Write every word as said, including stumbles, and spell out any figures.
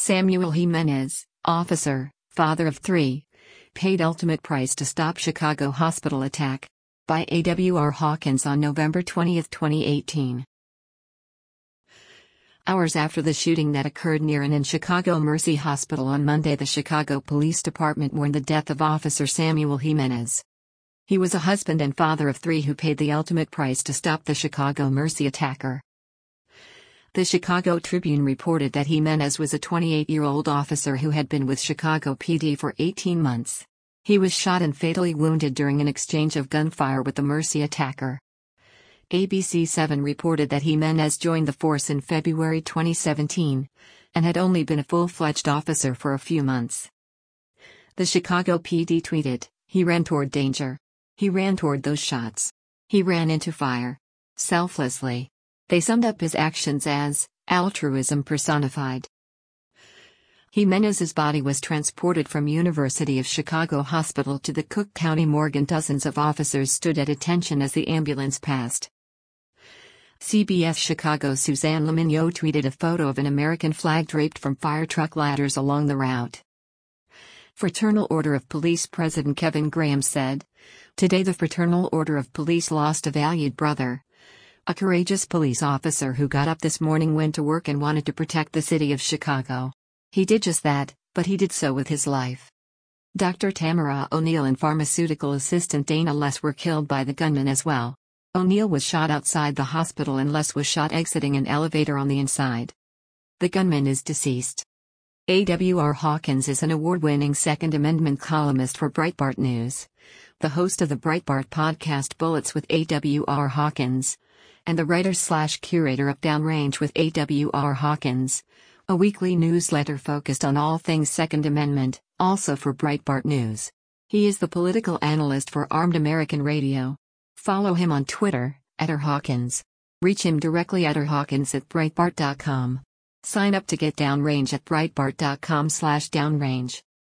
Samuel Jimenez, officer, father of three, paid ultimate price to stop Chicago hospital attack. By A W R Hawkins on November twentieth, twenty eighteen. Hours after the shooting that occurred near and in Chicago Mercy Hospital on Monday, the Chicago Police Department mourned the death of Officer Samuel Jimenez. He was a husband and father of three who paid the ultimate price to stop the Chicago Mercy attacker. The Chicago Tribune reported that Jimenez was a twenty-eight-year-old officer who had been with Chicago P D for eighteen months. He was shot and fatally wounded during an exchange of gunfire with the Mercy attacker. A B C seven reported that Jimenez joined the force in February twenty seventeen, and had only been a full-fledged officer for a few months. The Chicago P D tweeted, "He ran toward danger. He ran toward those shots. He ran into fire. Selflessly." They summed up his actions as altruism personified. Jimenez's body was transported from University of Chicago Hospital to the Cook County morgue, and dozens of officers stood at attention as the ambulance passed. C B S Chicago's Suzanne Le Mignot tweeted a photo of an American flag draped from fire truck ladders along the route. Fraternal Order of Police President Kevin Graham said, "Today the Fraternal Order of Police lost a valued brother. A courageous police officer who got up this morning, went to work, and wanted to protect the city of Chicago. He did just that, but he did so with his life." Doctor Tamara O'Neill and pharmaceutical assistant Dana Less were killed by the gunman as well. O'Neill was shot outside the hospital and Less was shot exiting an elevator on the inside. The gunman is deceased. A W R Hawkins is an award-winning Second Amendment columnist for Breitbart News, the host of the Breitbart podcast Bullets with A W R Hawkins, and the writer-slash-curator of Downrange with A W R Hawkins, a weekly newsletter focused on all things Second Amendment, also for Breitbart News. He is the political analyst for Armed American Radio. Follow him on Twitter, at r hawkins. Reach him directly at r hawkins at breitbart dot com. Sign up to get Downrange at breitbart dot com slash downrange.